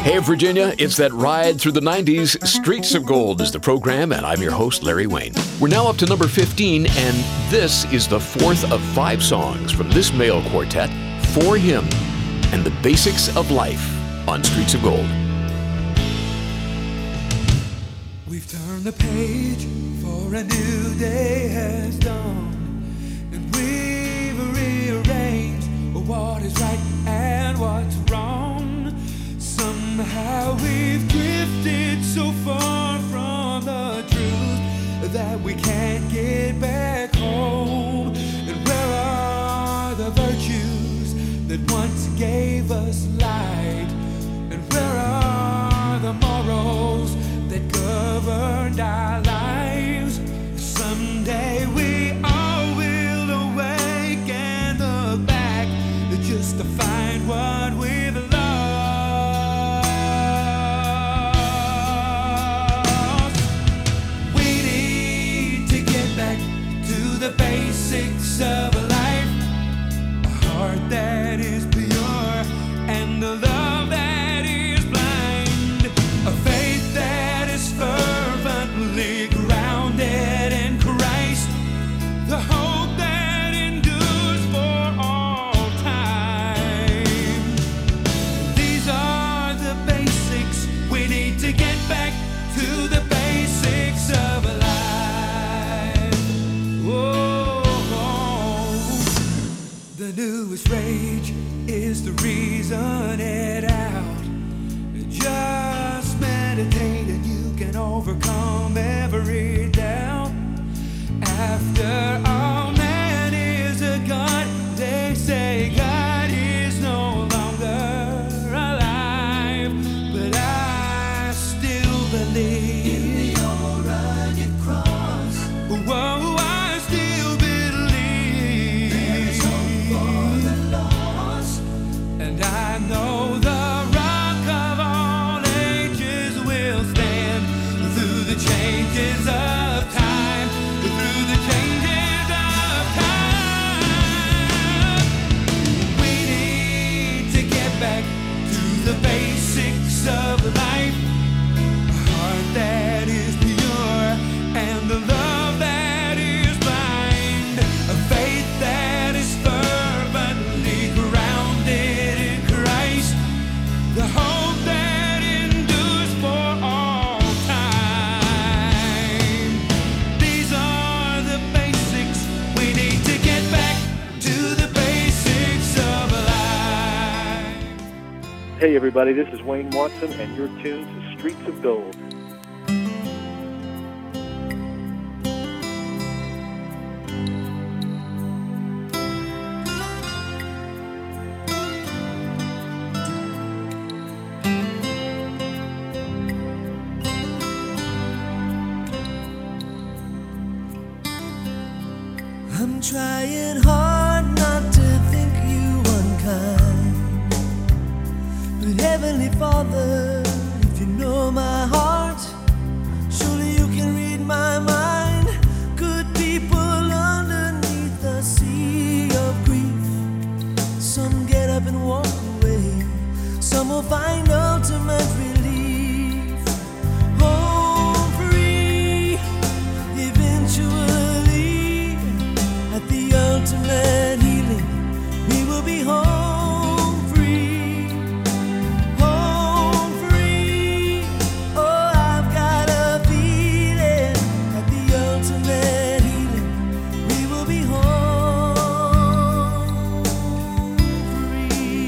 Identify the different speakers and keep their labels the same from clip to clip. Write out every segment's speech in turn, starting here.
Speaker 1: Hey, Virginia, it's that ride through the 90s. Streets of Gold is the program, and I'm your host, Larry Wayne. We're now up to number 15, and this is the fourth of 5 songs from this male quartet, For Him and the Basics of Life on Streets of Gold.
Speaker 2: We've turned the page, for a new day has dawned, and we've rearranged what is right and what's wrong. Somehow we've drifted so far from the truth that we can't get back home. And where are the virtues that once gave us light? And where are the morals that governed our lives? Someday we all will awake and look back just to find what we've lost. We need to get back to the basics of life, a heart that is pure and a love that is blind, a faith that is fervently grounded in Christ, the hope that endures for all time. These are the basics. We need to get back to the basics of life. The newest rage is the reason it out. Just meditate and you can overcome every doubt. After all, man is a god. They say God is no longer alive, but I still believe in the old rugged cross. Whoa, I still believe there is hope for the lost, and I know the rock of all ages will stand through the changes of time, through the changes of time. We need to get back to the basics of life, a heart that is pure and a love that is blind, a faith that is fervently grounded in Christ, the hope that endures for all time. These are the basics. We need to get back to the basics of life.
Speaker 3: Hey everybody, this is Wayne Watson and you're tuned to Streets of Gold.
Speaker 4: I'm trying hard not to think you unkind, but Heavenly Father, if you know my heart, surely you can read my mind. Good people underneath the sea of grief, some get up and walk away, some will find ultimate relief. Home free, eventually, at the ultimate healing, we will be home free. Home free. Oh, I've got a feeling, at the ultimate healing, we will be home free.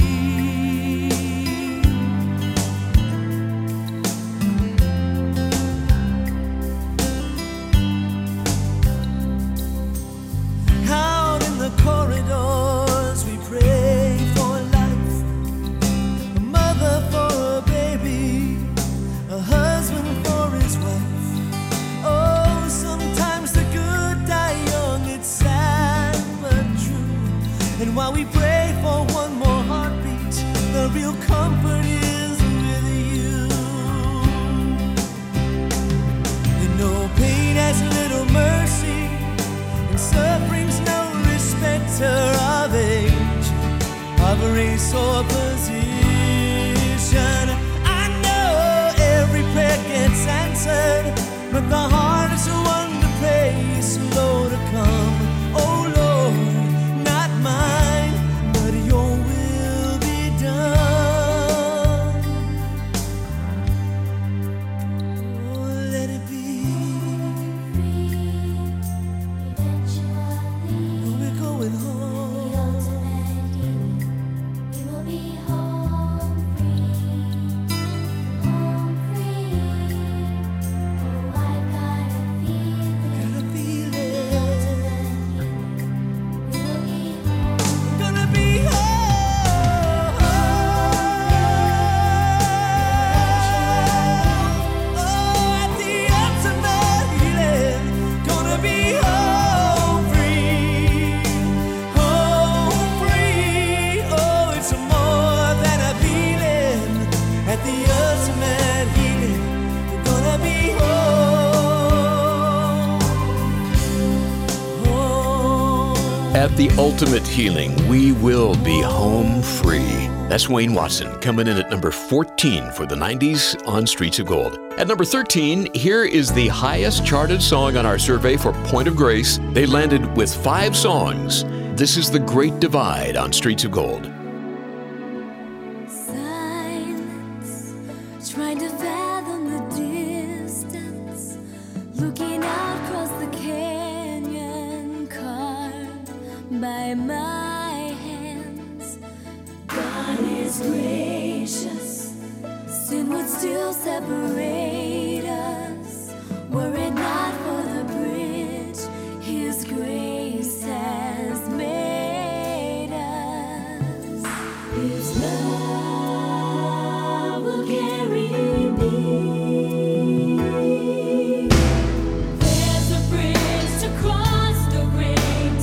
Speaker 4: Out in the corridors, we pray for life, a mother for a baby, a husband for his wife. Oh, sometimes the good die young, it's sad but true. And while we pray for one more heartbeat, the real comfort is with you. And no pain has little mercy, and suffering's no respecter of age, of race or position. I
Speaker 1: at the ultimate healing. We will be home free. That's Wayne Watson coming in at number 14 for the 90s on Streets of Gold. At number 13, here is the highest charted song on our survey for Point of Grace. They landed with 5 songs. This is The Great Divide on Streets of Gold.
Speaker 5: Silence, trying to fathom the distance, looking out across the canyon carved by my hands. God is gracious, sin would still separate us, were it not for the bridge His grace has made us. His love will carry me. There's a bridge to cross the great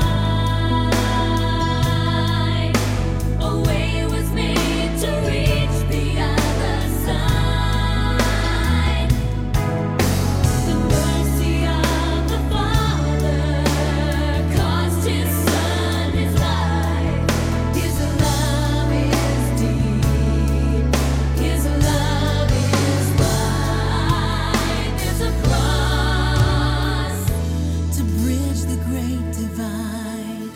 Speaker 5: divide. A way was made to reach the other side. The mercy of the Father cost His Son His life. His love is deep. His love is wide. There's a cross to bridge the great divide.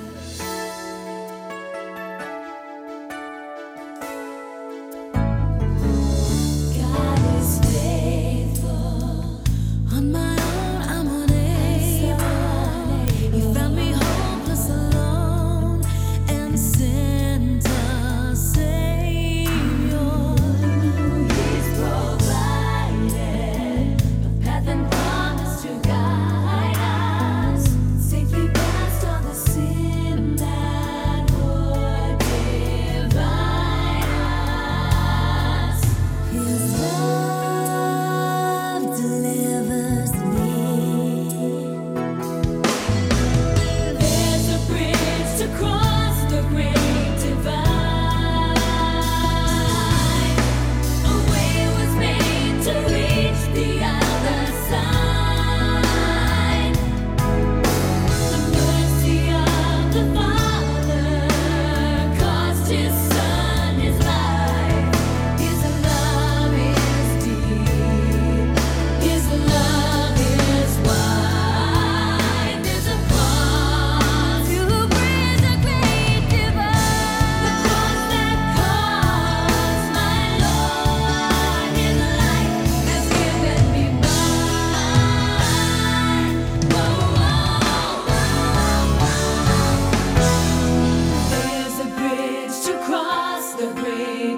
Speaker 5: God is faithful. On my own, I'm unable. He found me hopeless, alone, and sent a Savior. He's provided a path and promise to guide us safely past all the sin that would divide us. His love delivers me. There's a bridge to cross the great divide. A way was made to reach the other side. The mercy of the Father cost His Son His life. His love is deep. His love is wide. There's a cross to bridge the great divide. The cross that cost my Lord His life has given me mine. There's a bridge to cross the great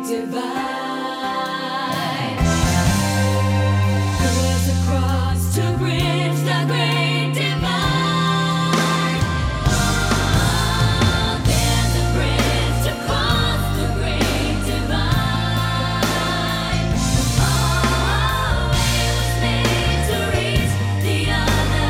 Speaker 5: divide. There's a cross to bridge the great divide. There's a bridge to cross the great divide. A way was made to reach the other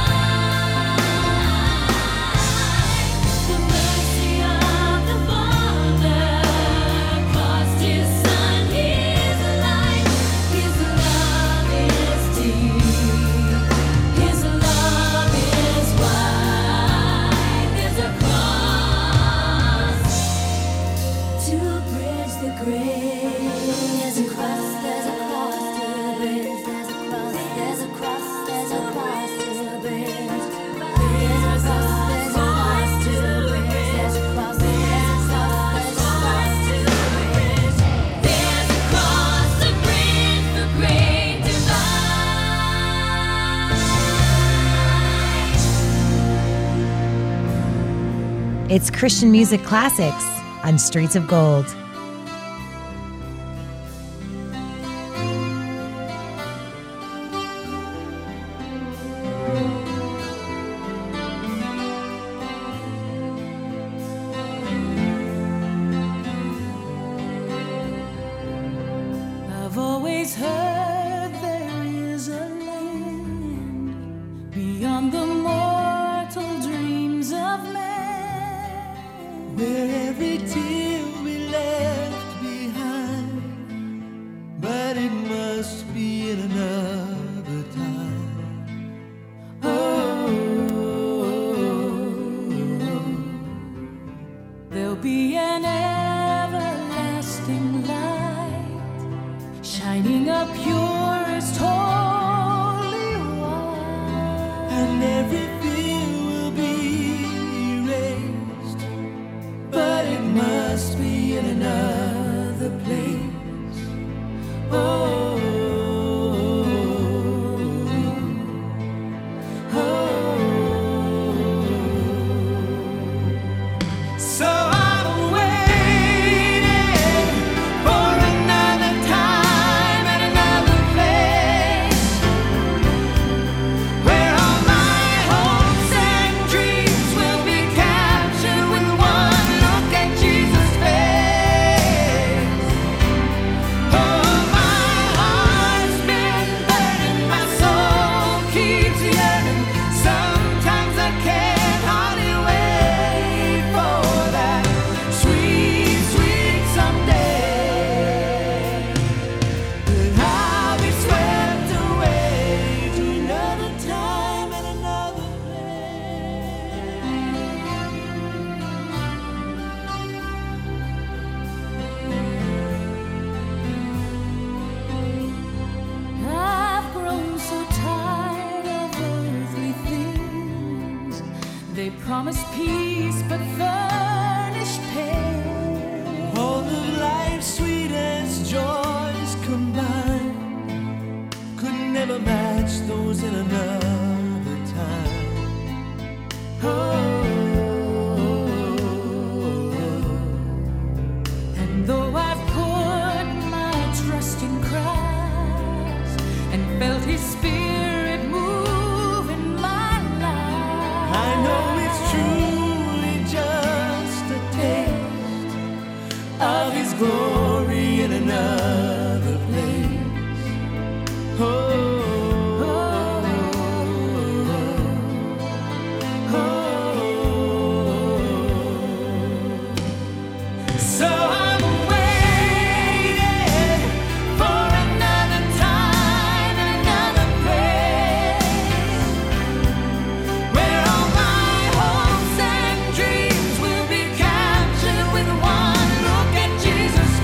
Speaker 5: side. The mercy of the Father cost His Son His life. His love is deep. His love is wide. There's a cross to bridge the great. There's a cross. There's a cross to bridge. There's a cross. There's a cross. There's a cross to bridge. There's a cross. There's a cross to bridge. There's a cross. There's a cross. There's a cross to bridge. There's a cross to bridge the great divide.
Speaker 6: It's Christian Music Classics on Streets of Gold.
Speaker 5: I've always heard there is a land beyond the mortal dreams of man,
Speaker 4: where every tear will be left behind, but it must be in another time. Oh,
Speaker 5: there'll be an everlasting light shining up purest holy white,
Speaker 4: and every fear will be erased, but it must be in another place. Oh.
Speaker 5: They promise peace but furnish pain.
Speaker 4: All of life's sweetest joys combined could never match those in another time.
Speaker 5: And though I've put my trust in Christ and felt His Spirit move in my life,
Speaker 4: I know it's truly just a taste of His glory in another place. So I'm waiting for another time and another place, where all my hopes and dreams will be captured with one look at Jesus'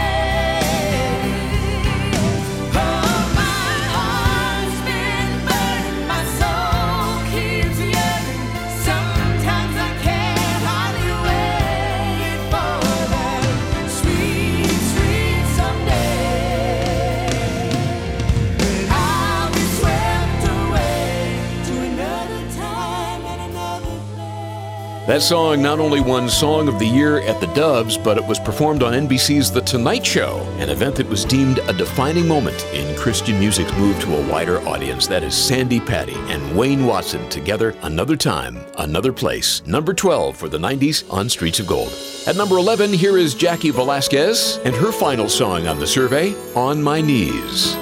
Speaker 4: face. Oh, my heart's been burdened, my soul keeps yearning. Sometimes I can't hardly wait for that sweet, sweet someday, when I'll be swept away to another time and another place.
Speaker 1: That song not only won Song of the Year at the Doves, but it was performed on NBC's The Tonight Show, an event that was deemed a defining moment in Christian music's move to a wider audience. That is Sandy Patty and Wayne Watson together, Another Time, Another Place. Number 12 for the 90s on Streets of Gold. At number 11, here is Jackie Velasquez and her final song on the survey, On My Knees.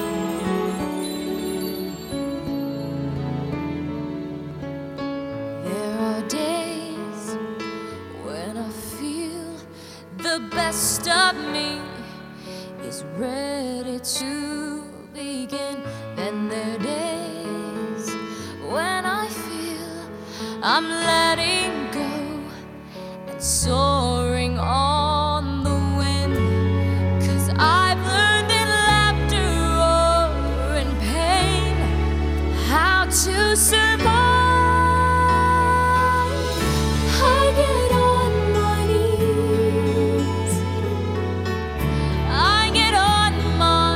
Speaker 5: there are days when I feel the best of me is ready to begin. And there are days when I feel I'm letting go and soaring on the wind. 'Cause I've learned in laughter or in pain how to survive. I get on my knees. I get on my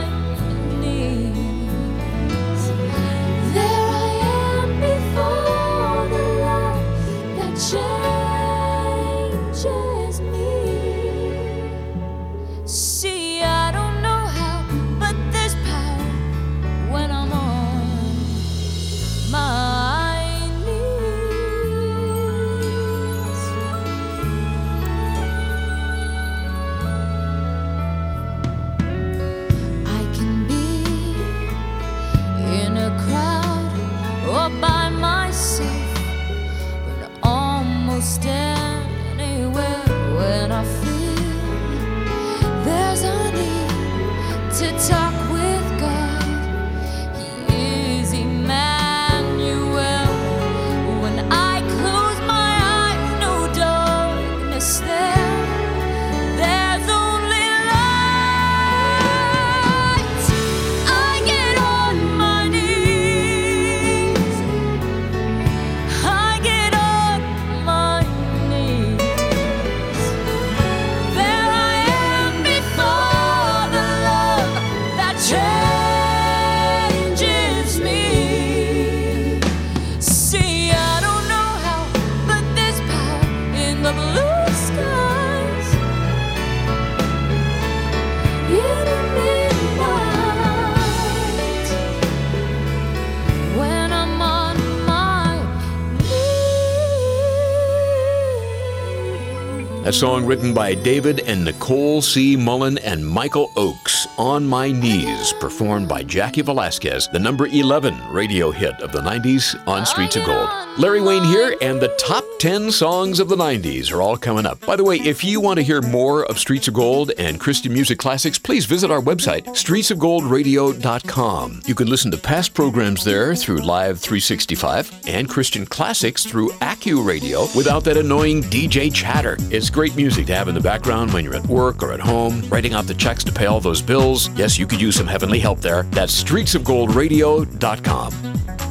Speaker 5: knees. There I am before the light that changes.
Speaker 1: A song written by David and Nicole C. Mullen and Michael Oakes, On My Knees, performed by Jackie Velasquez, the number 11 radio hit of the 90s on Streets of Gold. Larry Wayne here, and the top 10 songs of the 90s are all coming up. By the way, if you want to hear more of Streets of Gold and Christian music classics, please visit our website, streetsofgoldradio.com. You can listen to past programs there through Live 365 and Christian classics through Accu Radio without that annoying DJ chatter. It's great music to have in the background when you're at work or at home, writing out the checks to pay all those bills. Yes, you could use some heavenly help there. That's streetsofgoldradio.com.